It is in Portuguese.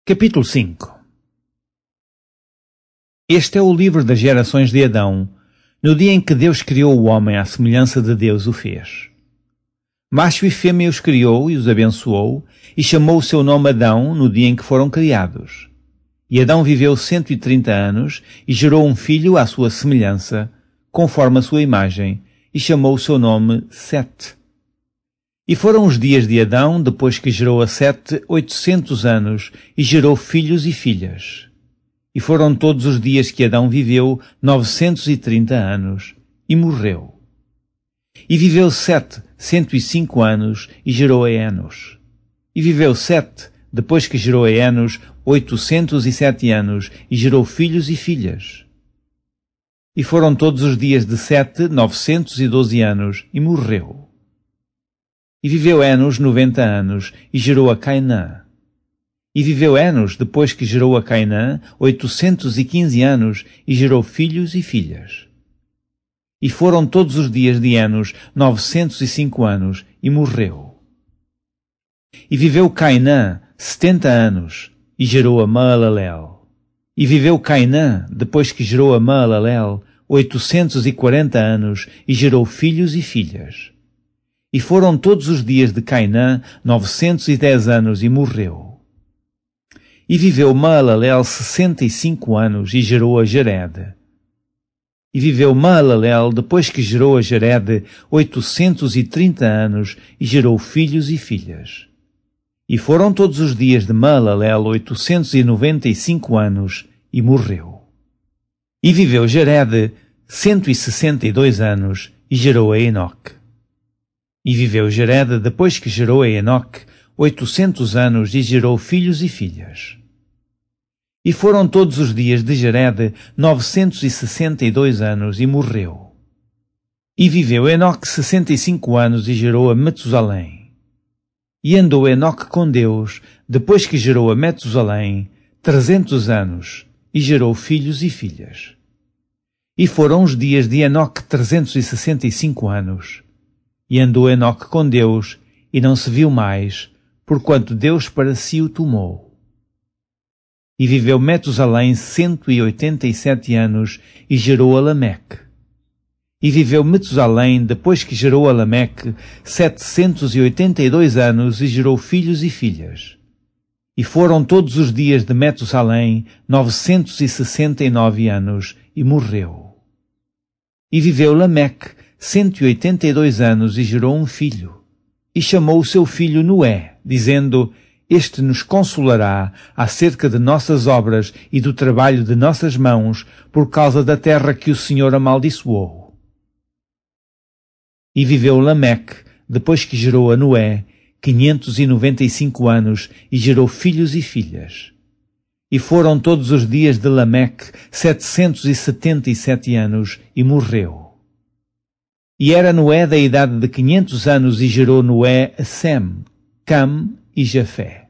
Capítulo 5. Este é o livro das gerações de Adão, no dia em que Deus criou o homem à semelhança de Deus o fez. Macho e fêmea os criou e os abençoou, e chamou o seu nome Adão no dia em que foram criados. E Adão viveu 130 anos e gerou um filho à sua semelhança, conforme a sua imagem, e chamou o seu nome Sete. E foram os dias de Adão, depois que gerou a Sete, 800 anos, e gerou filhos e filhas. E foram todos os dias que Adão viveu 930 anos, e morreu. E viveu Sete 105 anos, e gerou a Enos. E viveu Sete, depois que gerou a Enos, 807 anos, e gerou filhos e filhas. E foram todos os dias de Sete 912 anos, e morreu. E viveu Enos 90 anos, e gerou a Cainã. E viveu Enos, depois que gerou a Cainã, 815 anos, e gerou filhos e filhas. E foram todos os dias de Enos 905 anos, e morreu. E viveu Cainã 70 anos, e gerou a Maalalel. E viveu Cainã, depois que gerou a Maalalel, 840 anos, e gerou filhos e filhas. E foram todos os dias de Cainã 910 anos, e morreu. E viveu Maalalel 65 anos, e gerou a Jared. E viveu Maalalel, depois que gerou a Jared, 830 anos, e gerou filhos e filhas. E foram todos os dias de Maalalel 895 anos, e morreu. E viveu Jared 162 anos, e gerou a Enoque. E viveu Jared, depois que gerou a Enoque, 800 anos, e gerou filhos e filhas. E foram todos os dias de Jared 962 anos, e morreu. E viveu Enoque 65 anos, e gerou a Metusalém. E andou Enoque com Deus, depois que gerou a Metusalém, 300 anos, e gerou filhos e filhas. E foram os dias de Enoque 365 anos. E andou Enoque com Deus, e não se viu mais, porquanto Deus para si o tomou. E viveu Metusalém 187 anos, e gerou a Lameque. E viveu Metusalém, depois que gerou a Lameque, 782 anos, e gerou filhos e filhas. E foram todos os dias de Metusalém 969 anos, e morreu. E viveu Lameque 182 anos, e gerou um filho. E chamou o seu filho Noé, dizendo: Este nos consolará acerca de nossas obras e do trabalho de nossas mãos, por causa da terra que o Senhor amaldiçoou. E viveu Lameque, depois que gerou a Noé, 595 anos, e gerou filhos e filhas. E foram todos os dias de Lameque 777 anos, e morreu. E era Noé da idade de 500 anos, e gerou Noé a Sem, Cam e Jafé.